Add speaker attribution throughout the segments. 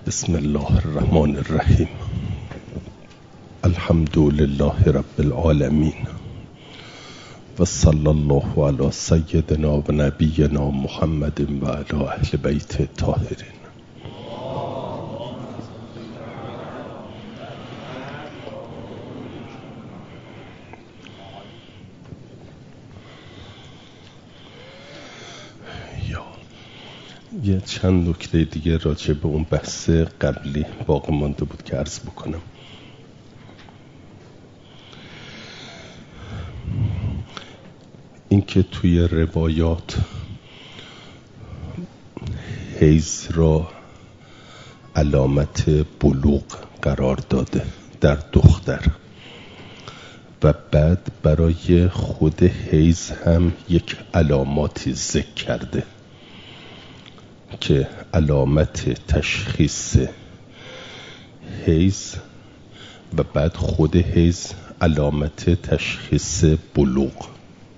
Speaker 1: بسم الله الرحمن الرحیم. الحمد لله رب العالمین و صلی الله علی سیدنا و نبینا محمد و علی اهل بیت الطاهرین. یه چند نکته دیگه راجع به اون بحث قبلی باقی مانده بود که عرض بکنم. اینکه توی روایات حیض را علامت بلوغ قرار داده در دختر و بعد برای خود حیض هم یک علاماتی ذکر کرده که علامت تشخیص حیض و بعد خود حیض علامت تشخیص بلوغ.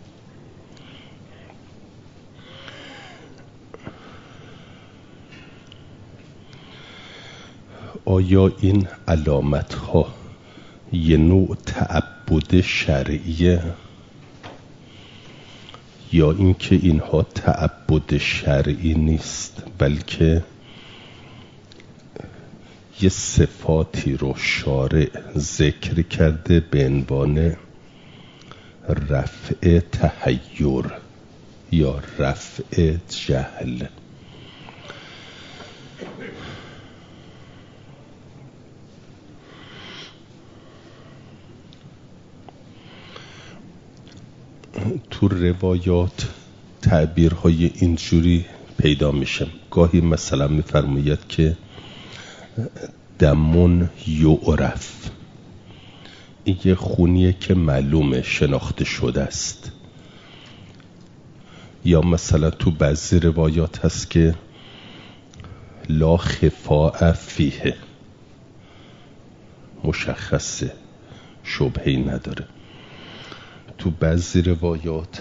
Speaker 1: آیا این علامت ها یه نوع تعبد شرعیه یا اینکه اینها تعبد شرعی نیست بلکه یه صفاتی رو شارع ذکر کرده به عنوان رفع تحیر یا رفع جهل؟ تو روایات تعبیرهای اینجوری پیدا میشه. گاهی مثلا میفرماید که دمون یعرف، این یه خونیه که معلومه شناخته شده است. یا مثلا تو بعضی روایات هست که لا خفاء فیه، مشخصه، شبهی نداره. تو بعضی روایات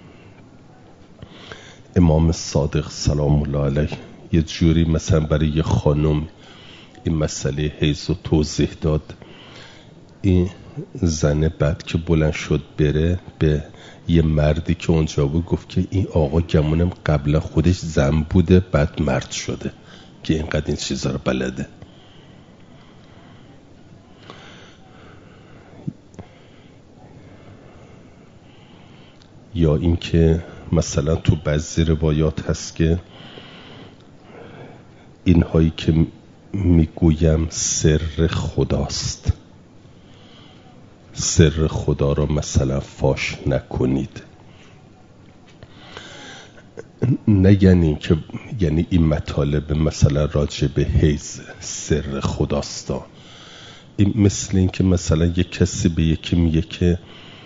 Speaker 1: امام صادق سلام الله علیه یه جوری مثلا برای یه خانم این مسئله حیض رو توضیح داد. این زن بعد که بلند شد بره به یه مردی که اونجا بود گفت که این آقا گمونم قبلا خودش زن بوده بعد مرد شده که اینقدر این چیزا رو بلده. یا اینکه مثلا تو بعضی روایات هست که اینهایی که میگویم سر خداست، سر خدا را مثلا فاش نکنید. نه یعنی که یعنی این مطالب مثلا راجع به حیض سر خداست. این مثل این که مثلا یک کسی به یکی میگه که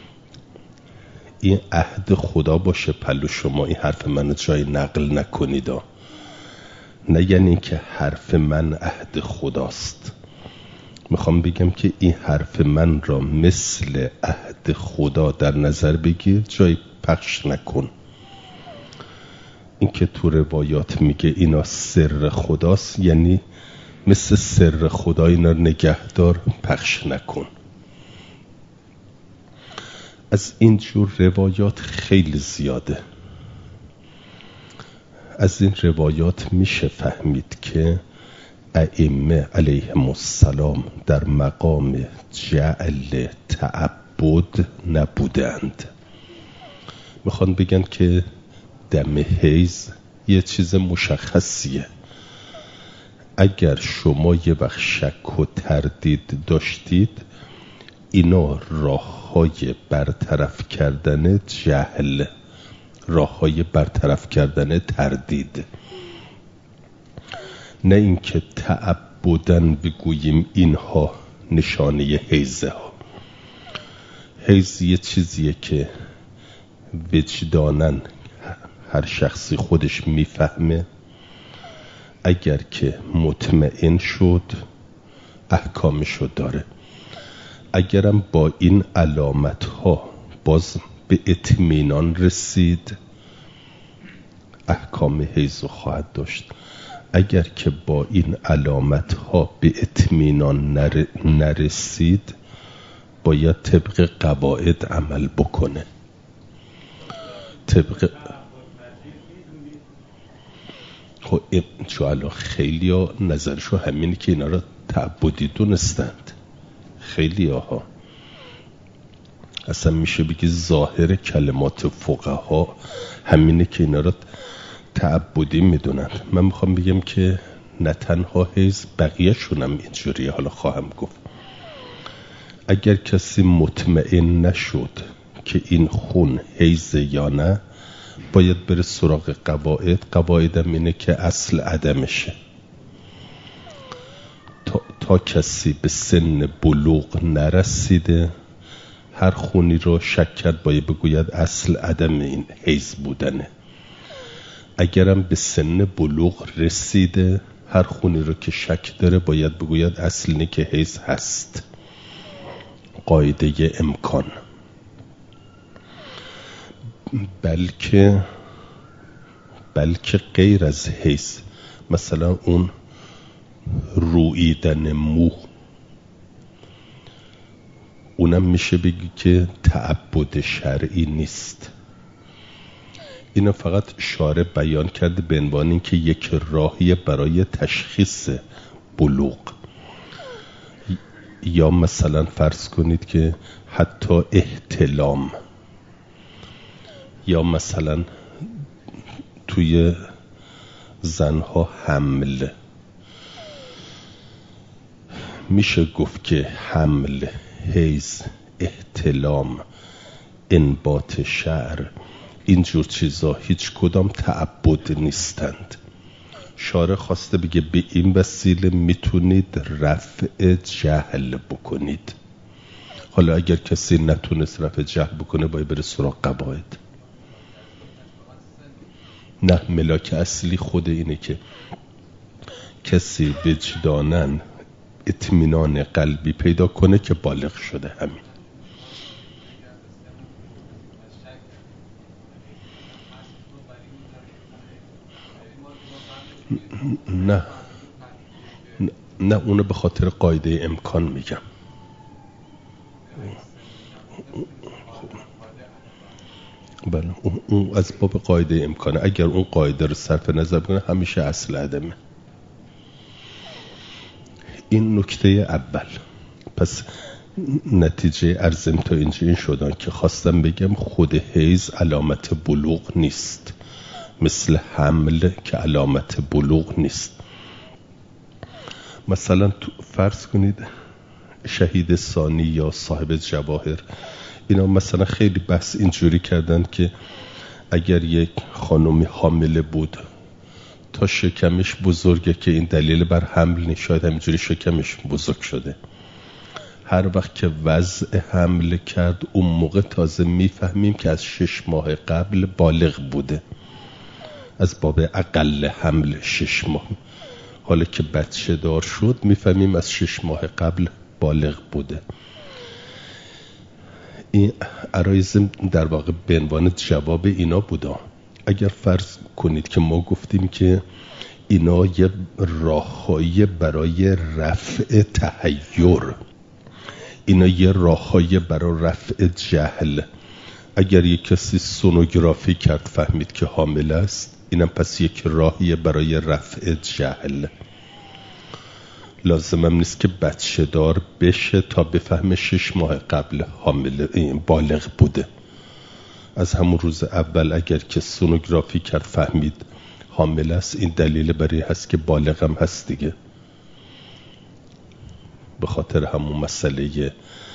Speaker 1: این عهد خدا باشه پلو شما این حرف من جای نقل نکنید. نه یعنی که حرف من عهد خداست. میخوام بگم که این حرف من را مثل عهد خدا در نظر بگیر، جای پخش نکن. این که تو روایات میگه اینا سر خداست یعنی مثل سر خدا اینا نگهدار، پخش نکن. از این جور روایات خیلی زیاده. از این روایات میشه فهمید که ائمه علیهم السلام در مقام جعل تعبد نبودند. میخوان بگن که دم حیض یه چیز مشخصیه. اگر شما یه وقت شک و تردید داشتید، اینا راه‌های برطرف کردن جهل، راه‌های برطرف کردن تردید. نه اینکه تعبداً بگوییم اینها نشانه حیضه ها. حیض یه چیزیه که وجداناً هر شخصی خودش میفهمه. اگر که مطمئن شد احکامشو داره. اگرم با این علامت ها باز به اطمینان رسید احکام حیض خواهد داشت. اگر که با این علامت ها به اطمینان نرسید باید طبق قواعد عمل بکنه. طبق خب چون خیلی ها نظرشو همینه که اینا را تعبدی دونستند. خیلی ها اصلا میشه بگی ظاهر کلمات فقها همینه که اینا را تعبدی میدونند. من میخوام بگم که نه تنها حیض، بقیه شونم اینجوریه. حالا خواهم گفت اگر کسی مطمئن نشد که این خون حیض یا نه باید بره سراغ قواعد. قواعدم اینه که اصل عدمشه. تا کسی به سن بلوغ نرسیده هر خونی رو شک کرد باید بگوید اصل عدم این حیض بودنه. اگرم به سن بلوغ رسیده هر خونی رو که شک داره باید بگوید اصل اینه که حیض هست. قاعده امکان. بلکه غیر از حیض، مثلا اون روییدن مو، اونم میشه بگی که تعبد شرعی نیست. اینو فقط شارع بیان کرده به عنوان اینکه یک راهی برای تشخیص بلوغ. یا مثلا فرض کنید که حتی احتلام، یا مثلا توی زنها حمل، میشه گفت که حمل، حیض، احتلام، انبات شعر، اینجور چیزا هیچ کدام تعبد نیستند. شارع خواسته بگه به این وسیله میتونید رفع جهل بکنید. حالا اگر کسی نتونست رفع جهل بکنه باید بره سراغ قواعد. نه، ملاک اصلی خود اینه که کسی وجدانن اطمینان قلبی پیدا کنه که بالغ شده. همین. نه اونو به خاطر قاعده امکان میگم. بله اون از باب قاعده امکانه. اگر اون قاعده رو صرف نظر کنه همیشه اصل عدمه. این نکته اول. پس نتیجه عرضم تا اینجا این شدن که خواستم بگم خود حیض علامت بلوغ نیست، مثل حمل که علامت بلوغ نیست. مثلا فرض کنید شهید ثانی یا صاحب جواهر، اینا مثلا خیلی بحث اینجوری کردن که اگر یک خانومی حامله بود تا شکمش بزرگه که این دلیل بر حمل نیست، شاید همینجوری شکمش بزرگ شده. هر وقت که وضع حمل کرد اون موقع تازه میفهمیم که از 6 ماه قبل بالغ بوده، از باب اقل حمل 6 ماه. حالا که بچه دار شد میفهمیم از 6 ماه قبل بالغ بوده. این عرایض در واقع به عنوان جواب اینا بوده. اگر فرض کنید که ما گفتیم که اینا یه راههایی برای رفع تحیر، اینا یه راههایی برای رفع جهل. اگر یک کسی سونوگرافی کرد فهمید که حامل است، اینم پس یک راهیه برای رفع جهل. لازمم نیست که بچه دار بشه تا بفهمه 6 ماه قبل حامل بالغ بوده. از همون روز اول اگر که سونوگرافی کرد فهمید حامل است، این دلیل برای هست که بالغ هم هست دیگه. به خاطر همون مسئله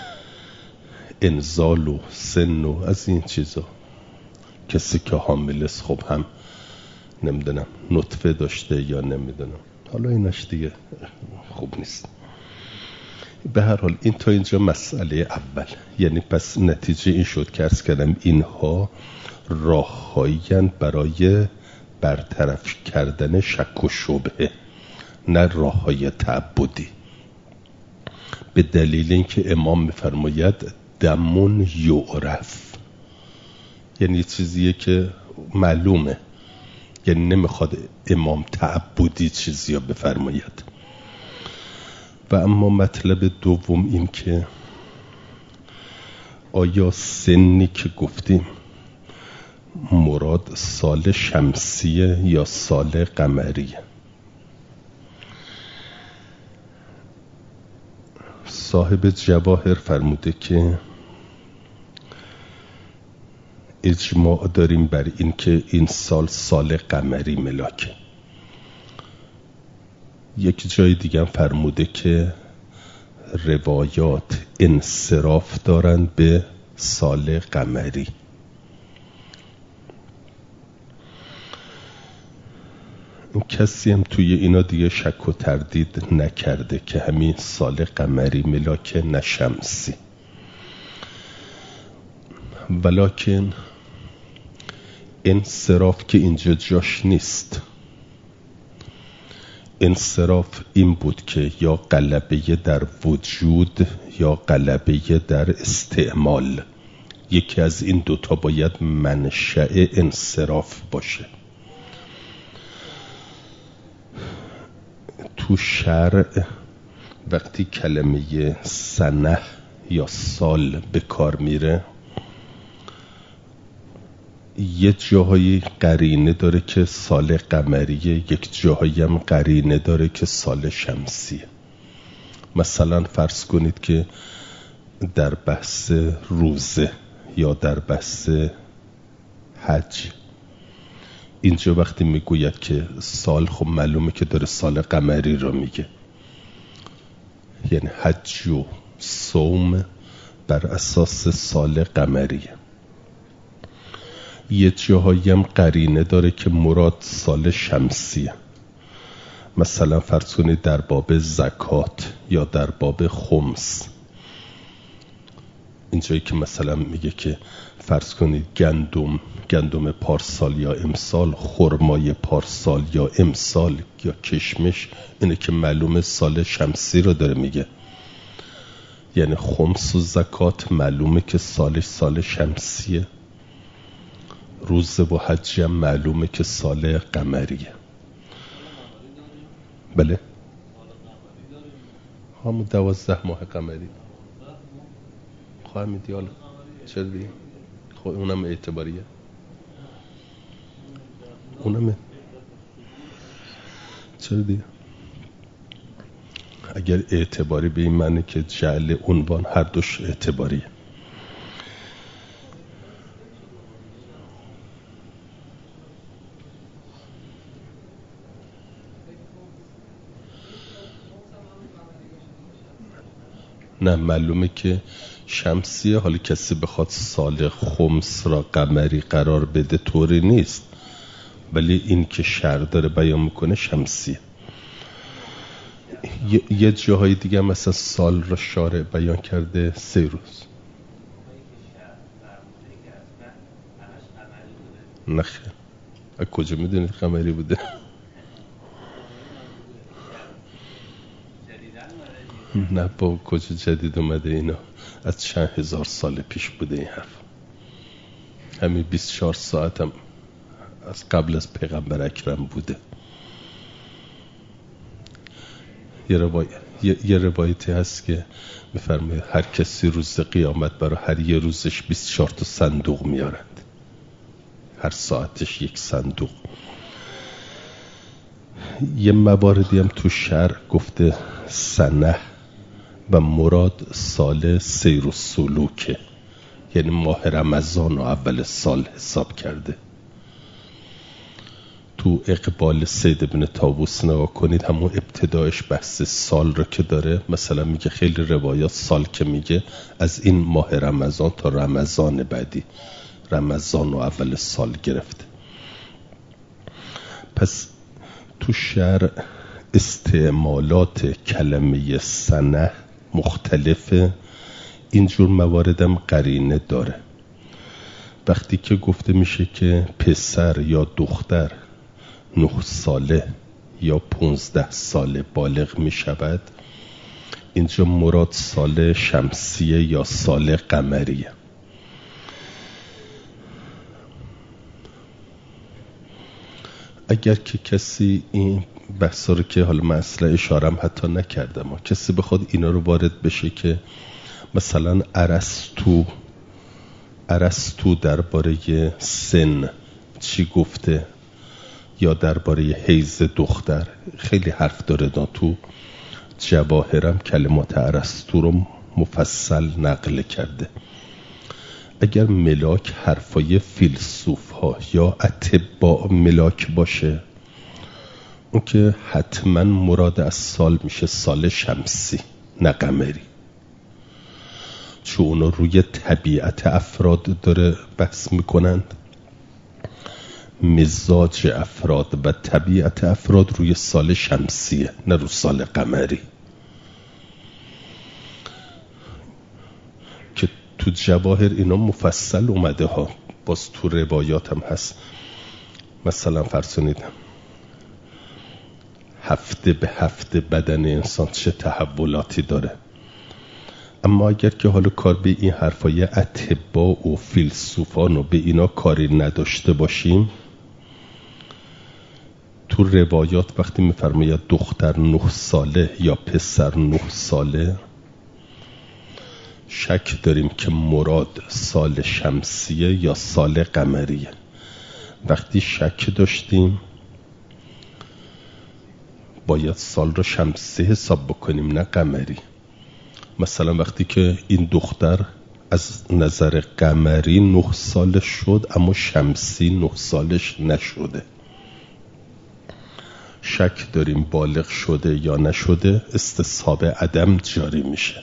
Speaker 1: انزال و سن و از این چیزا. کسی که حامل است خب هم نمیدونم نطفه داشته یا نمیدونم، حالا اینش دیگه خوب نیست. به هر حال این تا اینجا مسئله اول. یعنی پس نتیجه این شد که عرض کردم اینها راههایی برای برطرف کردن شک و شبهه، نه راههای تعبدی. به دلیل اینکه امام میفرماید دمون یعرف، یعنی چیزیه که معلومه. یعنی نمیخواد امام تعبدی چیزی رو بفرماید. و اما مطلب دوم این که آیا سنی که گفتیم مراد سال شمسیه یا سال قمریه؟ صاحب جواهر فرموده که اجماع داریم بر این که این سال قمری ملاکه. یک جای دیگه هم فرموده که روایات انصراف دارند به سال قمری. کسی هم توی اینا دیگه شک و تردید نکرده که همین سال قمری ملاکه نه شمسی. ولکن انصراف که اینجا جاش نیست. انصراف این بود که یا غلبه در وجود یا غلبه در استعمال، یکی از این دوتا باید منشأ انصراف باشه. تو شرع وقتی کلمه سنه یا سال به کار میره، یه جاهایی قرینه داره که سال قمریه، یک جاهایی هم قرینه داره که سال شمسیه. مثلا فرض کنید که در بحث روزه یا در بحث حج، اینجا وقتی میگوید که سال، خب معلومه که داره سال قمری رو میگه، یعنی حج و صوم بر اساس سال قمریه. یه جاهایی هم قرینه داره که مراد سال شمسیه. مثلا فرض کنید در باب زکات یا در باب خمس، اینجایی که مثلا میگه که فرض کنید گندم پارسال یا امسال، خرمای پارسال یا امسال یا کشمش، اینه که معلومه سال شمسی رو داره میگه. یعنی خمس و زکات معلومه که سال شمسیه. روزه و حج هم معلومه که سال قمریه. بله، همون 12 ماه قمری خواهم ایدیال. چرا دیگه؟ خب اونم اعتباریه، اونم چرا دیگه؟ اگر اعتباری به این معنی که جعل عنوان هر دوش اعتباریه. نه، معلومه که شمسیه. حالا کسی بخواد سال خمس را قمری قرار بده طوری نیست، ولی این که شرع داره بیان میکنه شمسیه. یه جاهای دیگه مثلا سال را شارع بیان کرده 3 روز. نخیر، از کجا میدونید قمری بوده؟ نه با کجا جدید اومده اینا؟ از چند هزار سال پیش بوده این حرف. همین 24 ساعت هم از قبل از پیغمبر اکرم بوده. یه روایتی هست که میفرماید هر کسی روز قیامت برای هر یه روزش 24 تا صندوق میارند، هر ساعتش یک صندوق. یه مواردی هم تو شرع گفته سنه و مراد سال سیر و سلوکه، یعنی ماه رمضان و اول سال حساب کرده. تو اقبال سید بن طاووس نگاه کنید، همون ابتدایش بحث سال رو که داره، مثلا میگه خیلی روایات سال که میگه از این ماه رمضان تا رمضان بعدی، رمضان و اول سال گرفته. پس تو شرع استعمالات کلمه سنه مختلفه. اینجور مواردم قرینه داره. وقتی که گفته میشه که پسر یا دختر 9 ساله یا 15 ساله بالغ میشود، اینجا مراد سال شمسیه یا سال قمریه. اگر که کسی این بحثا رو که حالا من اصلا اشارم حتی نکردم کسی بخواد اینا رو وارد بشه که مثلا ارسطو درباره سن چی گفته یا درباره حیض دختر خیلی حرف داره. تو جواهرم کلمات ارسطو رو مفصل نقل کرده. اگر ملاک حرفای فیلسوف ها یا اطباء ملاک باشه، اون که حتما مراد از سال میشه سال شمسی نه قمری، چون اونا روی طبیعت افراد داره بحث میکنند، مزاج افراد و طبیعت افراد روی سال شمسیه نه رو سال قمری. که تو جواهر اینا مفصل اومده ها، باز تو روایات هم هست. مثلا فرسونیدم هفته به هفته بدن انسان چه تحولاتی داره. اما اگر که حالا کار به این حرفای اطباء و فیلسوفان و به اینا کاری نداشته باشیم، تو روایات وقتی میفرماید دختر 9 ساله یا پسر 9 ساله، شک داریم که مراد سال شمسیه یا سال قمریه. وقتی شک داشتیم باید سال رو شمسی حساب بکنیم نه قمری. مثلا وقتی که این دختر از نظر قمری 9 سالش شد اما شمسی 9 سالش نشده، شک داریم بالغ شده یا نشده، استصحاب عدم جاری میشه.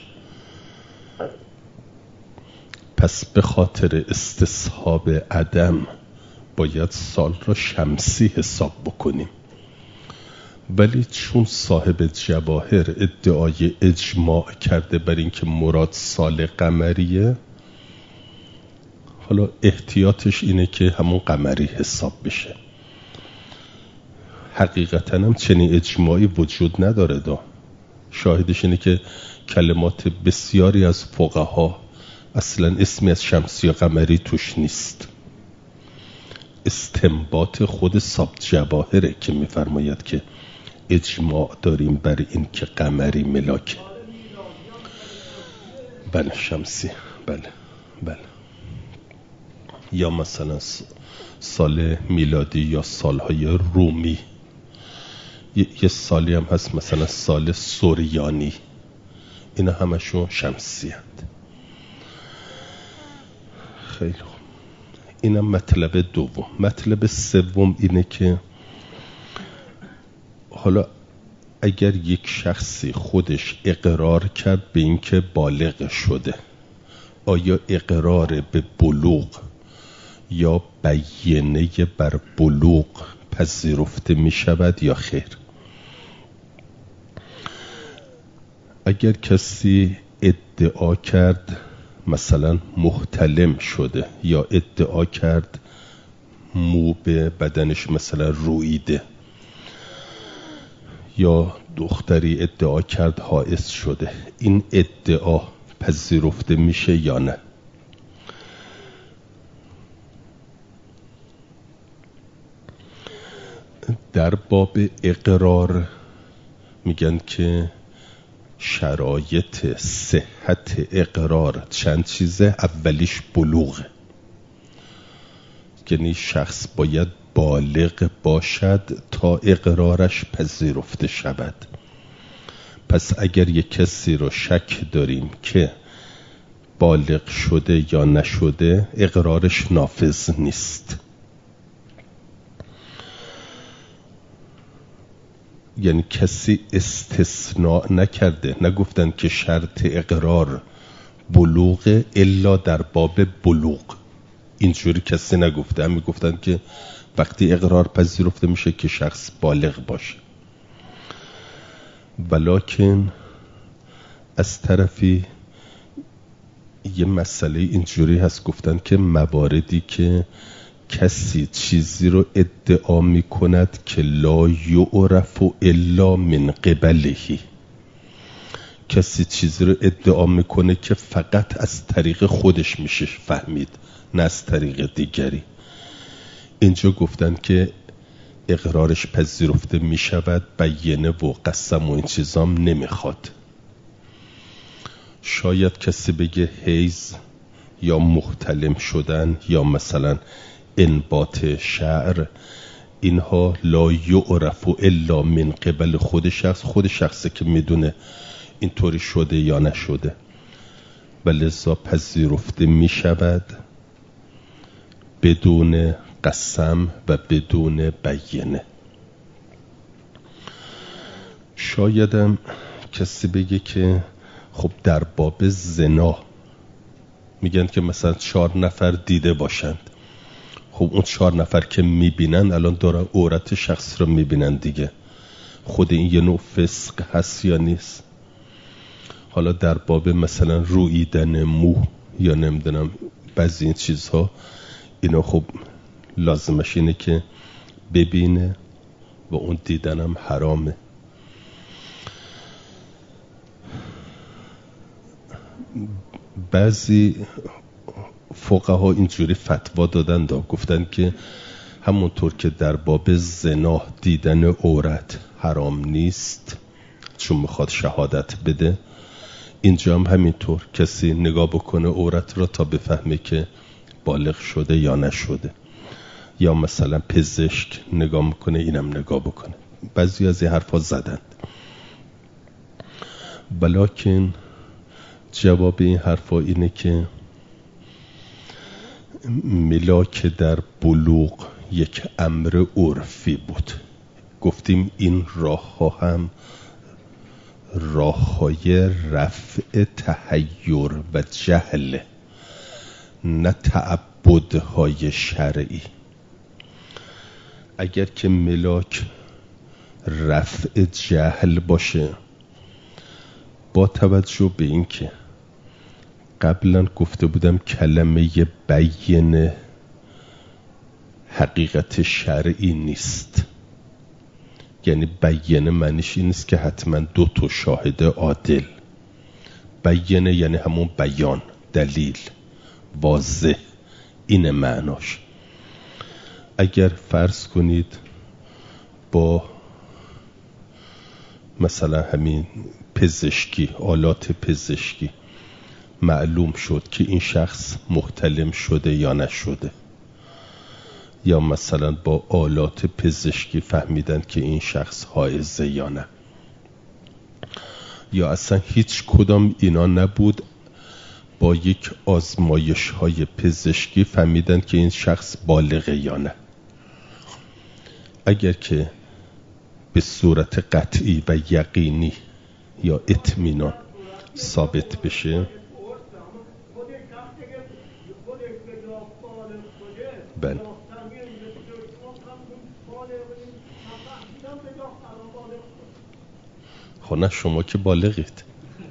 Speaker 1: پس به خاطر استصحاب عدم باید سال را شمسی حساب بکنیم. ولی چون صاحب جواهر ادعای اجماع کرده بر این که مراد سال قمریه، حالا احتیاطش اینه که همون قمری حساب بشه. حقیقتا هم چنین اجماعی وجود نداره. شاهدش اینه که کلمات بسیاری از فقها اصلا اسمی از شمسی و قمری توش نیست. استنباط خود صاحب جواهره که میفرماید که اجماع داریم بر این که قمری ملاکه. بله شمسی، بله. یا مثلا سال میلادی یا سالهای رومی. یه سالی هم هست مثلا سال سوریانی، اینا همشون شمسی هست. خیلی خوب، اینم مطلب دوم. مطلب سوم اینه که حالا اگر یک شخصی خودش اقرار کرد به این که بالغ شده، آیا اقرار به بلوغ یا بیانیه بر بلوغ پذیرفته می شود یا خیر؟ اگر کسی ادعا کرد مثلا محتلم شده یا ادعا کرد مو به بدنش مثلا رویده، یا دختری ادعا کرد حائض شده، این ادعا پذیرفته میشه یا نه؟ در باب اقرار میگن که شرایط صحت اقرار چند چیزه. اولیش بلوغه، یعنی شخص باید بالغ باشد تا اقرارش پذیرفته شود. پس اگر یک کسی رو شک داریم که بالغ شده یا نشده، اقرارش نافذ نیست. یعنی کسی استثناء نکرده، نگفتن که شرط اقرار بلوغ الا در باب بلوغ، اینجوری کسی نگفته. هم میگفتن که وقتی اقرار پذیرفته میشه که شخص بالغ باشه. ولکن از طرفی یه مسئله اینجوری هست، گفتن که مواردی که کسی چیزی رو ادعا میکند که لا یعرف الا من قبلهی، کسی چیزی رو ادعا میکنه که فقط از طریق خودش میشه فهمید نه از طریق دیگری. اینجا گفتن که اقرارش پذیرفته می شود، بیینه و قسم و این چیزام نمیخواد. شاید کسی بگه حیض یا محتلم شدن یا مثلا انبات شعر، اینها لا یعرف الا من قبل خود شخصی که میدونه اینطوری شده یا نشده، ولذا پذیرفته می شود بدون قسم و بدون بیینه. شایدم کسی بگه که خب در باب زنا میگن که مثلا 4 نفر دیده باشند، خب اون 4 نفر که میبینن الان دارن عورت شخص رو میبینن دیگه، خود این یه نوع فسق هست یا نیست؟ حالا در باب مثلا رویدن مو یا نمیدونم بعضی این چیزها، اینا خب لازمش اینه که ببینه و اون دیدنم حرامه. بعضی فقها اینجوری فتوا دادن گفتن که همونطور که در باب زنا دیدن عورت حرام نیست چون میخواد شهادت بده، اینجا هم همینطور کسی نگاه بکنه عورت را تا بفهمه که بالغ شده یا نشده، یا مثلا پزشک نگاه میکنه اینم نگاه بکنه. بعضی از این حرفا زدند، بلکن جواب این حرفا اینه که ملاک در بلوغ یک امر عرفی بود. گفتیم این راه ها هم راه های رفع تحیر و جهل، نه تعبدهای شرعی. اگر که ملاک رفع جهل باشه، با توجه به این که قبلا گفته بودم کلمه بیینه حقیقت شرعی نیست، یعنی بیینه معنیش این نیست که حتما 2 شاهد عادل. بیینه یعنی همون بیان، دلیل، واضح، این معناش. اگر فرض کنید با مثلا همین پزشکی، آلات پزشکی معلوم شد که این شخص محتلم شده یا نشده، یا مثلا با آلات پزشکی فهمیدن که این شخص حائضه یا نه، یا اصلا هیچ کدام اینا نبود، با یک آزمایش های پزشکی فهمیدن که این شخص بالغه یا نه. اگر که به صورت قطعی و یقینی یا اطمینان ثابت بشه، بله خب نه شما که بالغید.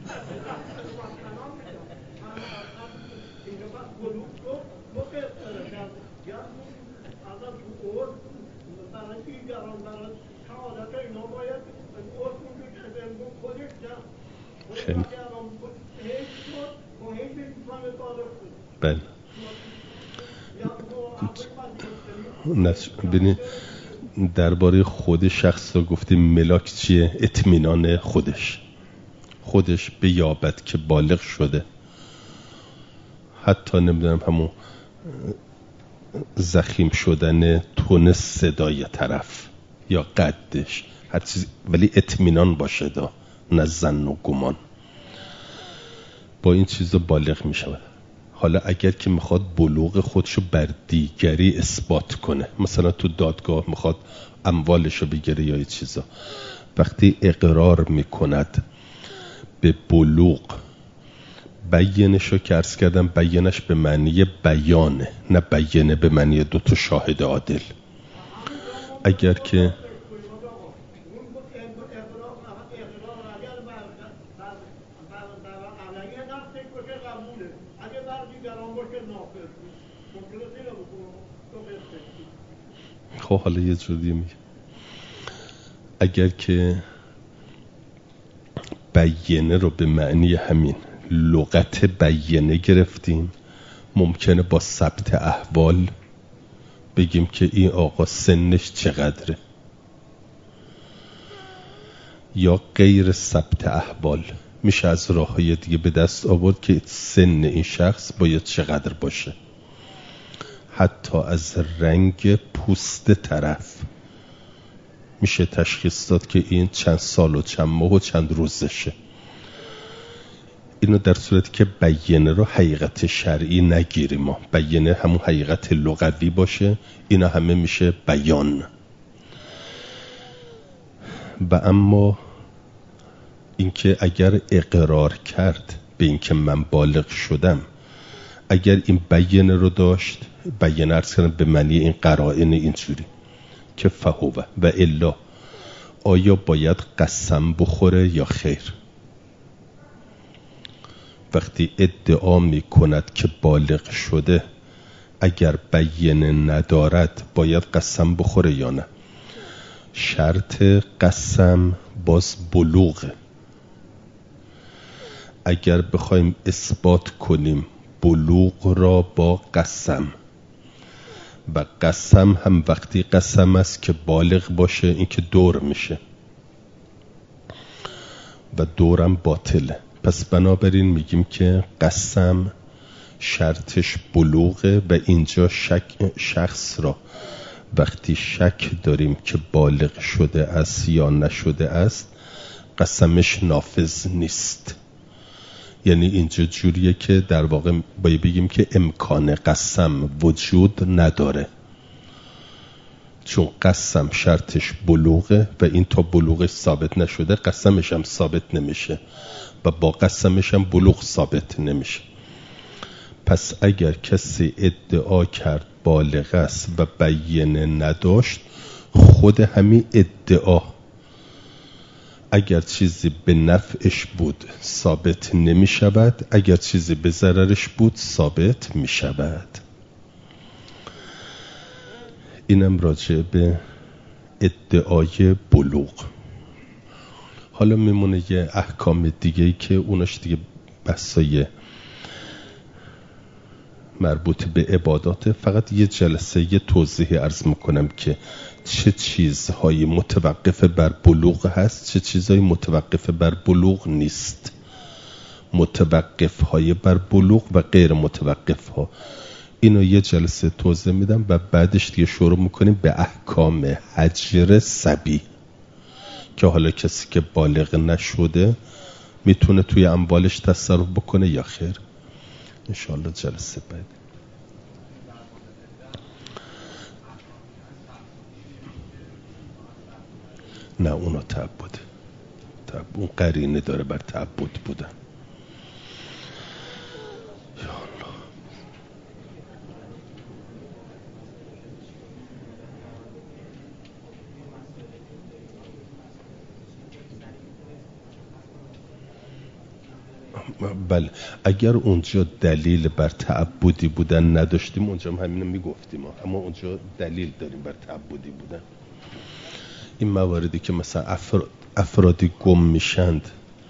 Speaker 1: بله ببینید درباره خود شخص رو گفتیم ملاک چیه؟ اطمینان خودش بیابد که بالغ شده. حتی نمیدونم همون زخیم شدن تون صدای طرف یا قدش، هر چیز، ولی اطمینان باشه دا، نه ظن و گمان. با این چیزا بالغ می شود. حالا اگر که میخواد بلوغ خودشو بر دیگری اثبات کنه، مثلا تو دادگاه میخواد اموالشو بگیره یا یه چیزا، وقتی اقرار میکند به بلوغ، بیانشو که عرض کردم بیانش به معنی بیانه، نه بیانه به معنی 2 شاهد عادل. اگر که خب حالا یه جوری میگه، اگر که بیانه رو به معنی همین لغت بیانه گرفتیم، ممکنه با ثبت احوال بگیم که این آقا سنش چقدره، یا غیر ثبت احوال. میشه از راه‌های دیگه به دست آورد که سن این شخص باید چقدر باشه. حتی از رنگ پوست طرف میشه تشخیص داد که این چند سال و چند ماه و چند روزشه. اینو در صورتی که بیانه رو حقیقت شرعی نگیریم، ما بیانه همون حقیقت لغوی باشه، اینا همه میشه بیان. و اما اینکه اگر اقرار کرد به اینکه من بالغ شدم، اگر این بیانه رو داشت، بیانه عرض کردم به معنی این قرائن اینجوری که فهوه و الا، آیا باید قسم بخوره یا خیر؟ وقتی ادعا می کند که بالغ شده، اگر بیانه ندارد باید قسم بخوره یا نه؟ شرط قسم باز بلوغه. اگر بخوایم اثبات کنیم بلوغ را با قسم، و قسم هم وقتی قسم است که بالغ باشه، این که دور میشه و دورم باطله. پس بنابراین میگیم که قسم شرطش بلوغه و اینجا شخص را وقتی شک داریم که بالغ شده است یا نشده است، قسمش نافذ نیست. یعنی اینجا جوریه که در واقع باید بگیم که امکان قسم وجود نداره، چون قسم شرطش بلوغه و این تا بلوغش ثابت نشده قسمش هم ثابت نمیشه و با قسمش هم بلوغ ثابت نمیشه. پس اگر کسی ادعا کرد بالغ است و بیانه نداشت، خود همین ادعا اگر چیزی به نفعش بود ثابت نمی شود، اگر چیزی به ضررش بود ثابت می شود. اینم راجع به ادعای بلوغ. حالا میمونه یه احکام دیگه‌ای که اوناش دیگه بحثای مربوط به عبادات. فقط یه جلسه یه توضیحی عرض میکنم که چه چیزهایی متوقف بر بلوغ هست، چه چیزهایی متوقف بر بلوغ نیست. متوقف های بر بلوغ و غیر متوقف ها، اینو یه جلسه توضیح میدم و بعدش دیگه شروع میکنیم به احکام هجر صبی، که حالا کسی که بالغ نشده میتونه توی اموالش تصرف بکنه یا خیر. انشاءالله جلسه بعد. نه اونا تعبد، اون قرینه داره بر تعبد بودن. یا الله. بله، اگر اونجا دلیل بر تعبدی بودن نداشتیم اونجا هم همینو میگفتیم، اما اونجا دلیل داریم بر تعبدی بودن. این مواردی که مثلا افرادی گم میشند،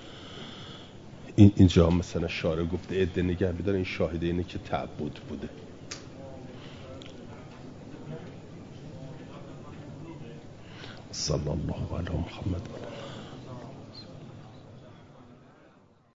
Speaker 1: اینجا مثلا شارع گفته عده نگه بدار، این شاهده اینه که تعبد بوده. صلی الله علی محمد.